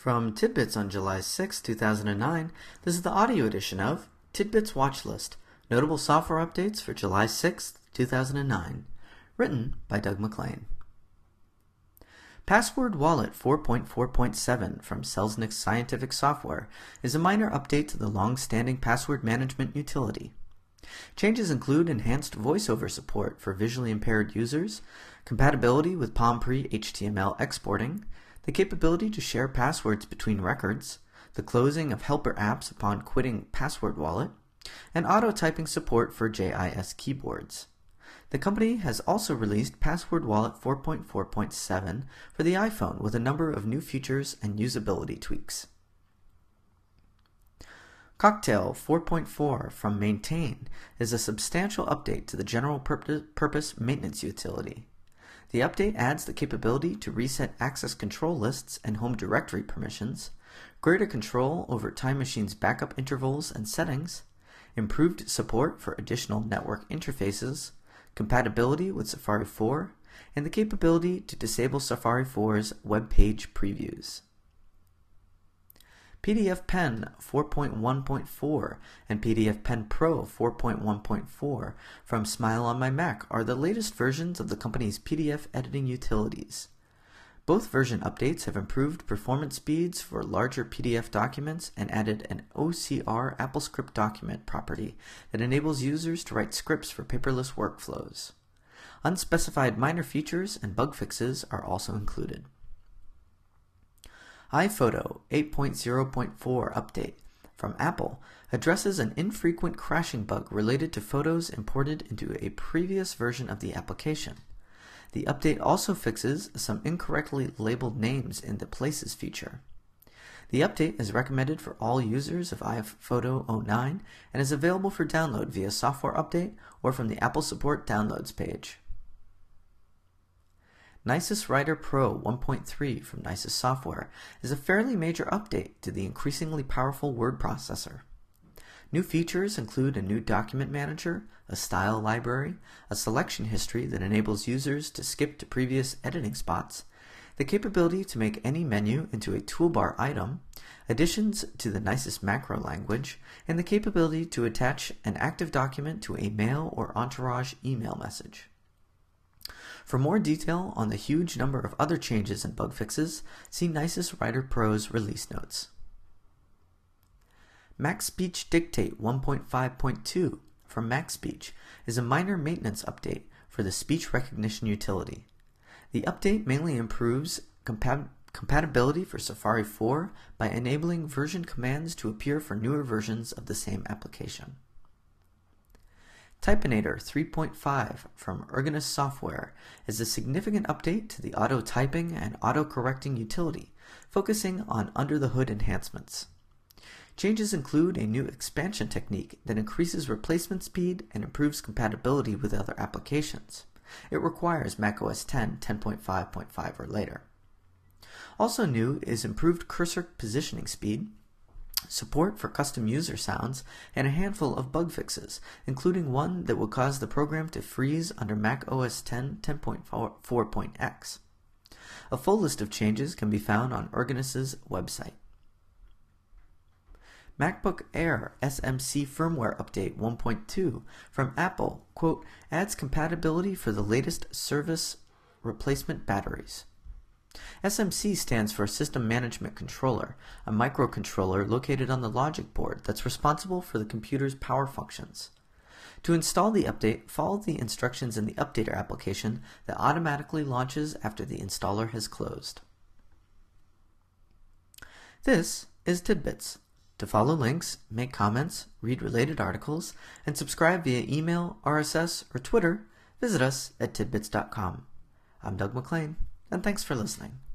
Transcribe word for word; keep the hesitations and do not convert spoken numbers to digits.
From Tidbits on July sixth, two thousand nine, this is the audio edition of Tidbits Watch List, Notable Software Updates for July sixth, two thousand nine, written by Doug McLean. Password Wallet four point four point seven from Selznick Scientific Software is a minor update to the long-standing password management utility. Changes include enhanced voiceover support for visually impaired users, compatibility with Palm Pre H T M L exporting, the capability to share passwords between records, the closing of helper apps upon quitting Password Wallet, and auto-typing support for J I S keyboards. The company has also released Password Wallet four point four point seven for the iPhone with a number of new features and usability tweaks. Cocktail four point four from Maintain is a substantial update to the general purpose maintenance utility. The update adds the capability to reset access control lists and home directory permissions, greater control over Time Machine's backup intervals and settings, improved support for additional network interfaces, compatibility with Safari four, and the capability to disable Safari four's web page previews. P D F Pen four point one point four and P D F Pen Pro four point one point four from Smile on My Mac are the latest versions of the company's P D F editing utilities. Both version updates have improved performance speeds for larger P D F documents and added an O C R AppleScript document property that enables users to write scripts for paperless workflows. Unspecified minor features and bug fixes are also included. iPhoto eight point zero point four update from Apple addresses an infrequent crashing bug related to photos imported into a previous version of the application. The update also fixes some incorrectly labeled names in the Places feature. The update is recommended for all users of iPhoto oh nine and is available for download via Software Update or from the Apple Support Downloads page. Nisus Writer Pro one point three from Nisus Software is a fairly major update to the increasingly powerful word processor. New features include a new document manager, a style library, a selection history that enables users to skip to previous editing spots, the capability to make any menu into a toolbar item, additions to the Nisus macro language, and the capability to attach an active document to a mail or Entourage email message. For more detail on the huge number of other changes and bug fixes, see Nisus Writer Pro's release notes. MaxSpeech Dictate one point five point two from MaxSpeech is a minor maintenance update for the speech recognition utility. The update mainly improves compat- compatibility for Safari four by enabling version commands to appear for newer versions of the same application. Typinator three point five from Ergonis Software is a significant update to the auto-typing and auto-correcting utility, focusing on under-the-hood enhancements. Changes include a new expansion technique that increases replacement speed and improves compatibility with other applications. It requires macOS ten ten point five point five or later. Also new is improved cursor positioning speed, support for custom user sounds, and a handful of bug fixes, including one that will cause the program to freeze under macOS ten ten point four point x. A full list of changes can be found on Ergonis's website. MacBook Air S M C firmware update one point two from Apple, quote, adds compatibility for the latest service replacement batteries. S M C stands for System Management Controller, a microcontroller located on the logic board that's responsible for the computer's power functions. To install the update, follow the instructions in the Updater application that automatically launches after the installer has closed. This is Tidbits. To follow links, make comments, read related articles, and subscribe via email, R S S, or Twitter, visit us at tidbits dot com. I'm Doug McLean, and thanks for listening.